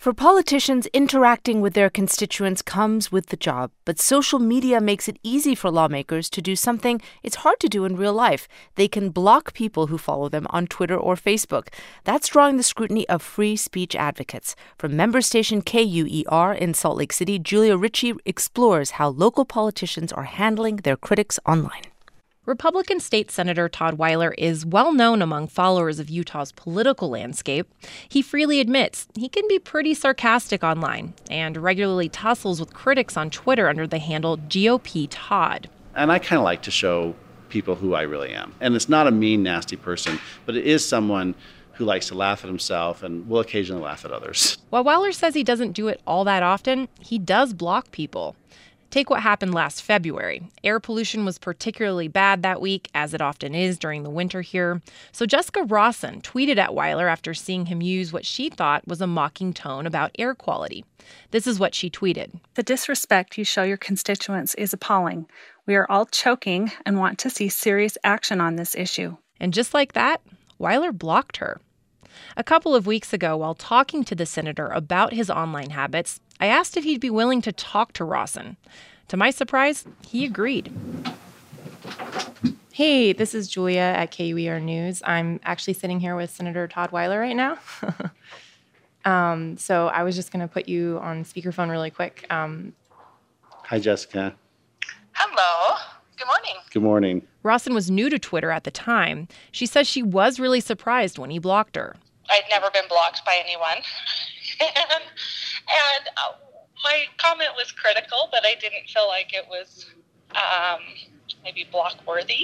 For politicians, interacting with their constituents comes with the job, but social media makes it easy for lawmakers to do something it's hard to do in real life. They can block people who follow them on Twitter or Facebook. That's drawing the scrutiny of free speech advocates. From member station KUER in Salt Lake City, Julia Ritchie explores how local politicians are handling their critics online. Republican State Senator Todd Weiler is well known among followers of Utah's political landscape. He freely admits he can be pretty sarcastic online and regularly tussles with critics on Twitter under the handle GOP Todd. And I kind of like to show people who I really am. And it's not a mean, nasty person, but it is someone who likes to laugh at himself and will occasionally laugh at others. While Weiler says he doesn't do it all that often, he does block people. Take what happened last February. Air pollution was particularly bad that week, as it often is during the winter here. So Jessica Rawson tweeted at Weiler after seeing him use what she thought was a mocking tone about air quality. This is what she tweeted. "The disrespect you show your constituents is appalling. We are all choking and want to see serious action on this issue." And just like that, Weiler blocked her. A couple of weeks ago, while talking to the senator about his online habits, I asked if he'd be willing to talk to Rawson. To my surprise, he agreed. Hey, this is Julia at KUER News. I'm actually sitting here with Senator Todd Weiler right now. So I was just going to put you on speakerphone really quick. Hi, Jessica. Hello. Good morning. Good morning. Rawson was new to Twitter at the time. She says she was really surprised when he blocked her. I'd never been blocked by anyone. and my comment was critical, but I didn't feel like it was maybe block-worthy.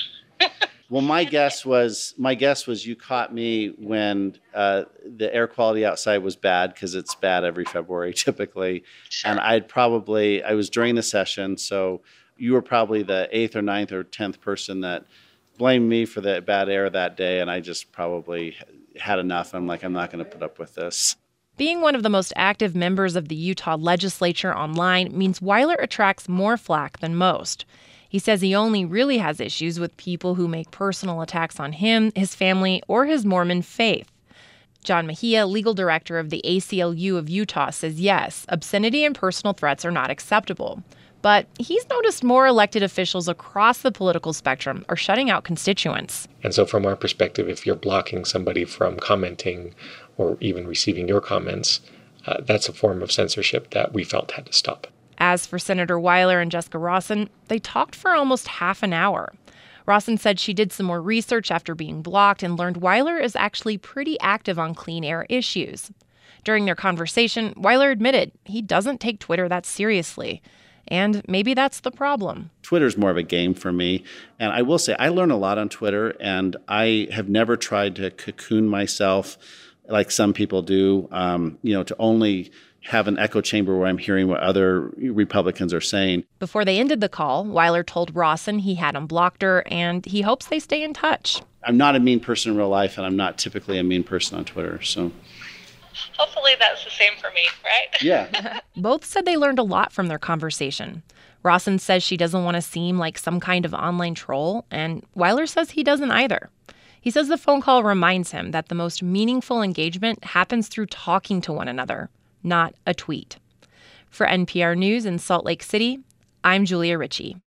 Well, my guess was you caught me when the air quality outside was bad, because it's bad every February typically. Sure. And I was during the session, so you were probably the 8th or 9th or 10th person that blamed me for the bad air that day, and I just probably had enough. I'm like, I'm not going to put up with this. Being one of the most active members of the Utah legislature online means Weiler attracts more flack than most. He says he only really has issues with people who make personal attacks on him, his family, or his Mormon faith. John Mejia, legal director of the ACLU of Utah, says yes, obscenity and personal threats are not acceptable. But he's noticed more elected officials across the political spectrum are shutting out constituents. And so from our perspective, if you're blocking somebody from commenting or even receiving your comments, that's a form of censorship that we felt had to stop. As for Senator Weiler and Jessica Rawson, they talked for almost half an hour. Rawson said she did some more research after being blocked and learned Weiler is actually pretty active on clean air issues. During their conversation, Weiler admitted he doesn't take Twitter that seriously. And maybe that's the problem. Twitter's more of a game for me. And I will say, I learn a lot on Twitter, and I have never tried to cocoon myself like some people do, to only have an echo chamber where I'm hearing what other Republicans are saying. Before they ended the call, Weiler told Rawson he had unblocked her, and he hopes they stay in touch. I'm not a mean person in real life, and I'm not typically a mean person on Twitter, so... Hopefully that's the same for me, right? Yeah. Both said they learned a lot from their conversation. Rawson says she doesn't want to seem like some kind of online troll, and Weiler says he doesn't either. He says the phone call reminds him that the most meaningful engagement happens through talking to one another, not a tweet. For NPR News in Salt Lake City, I'm Julia Ritchie.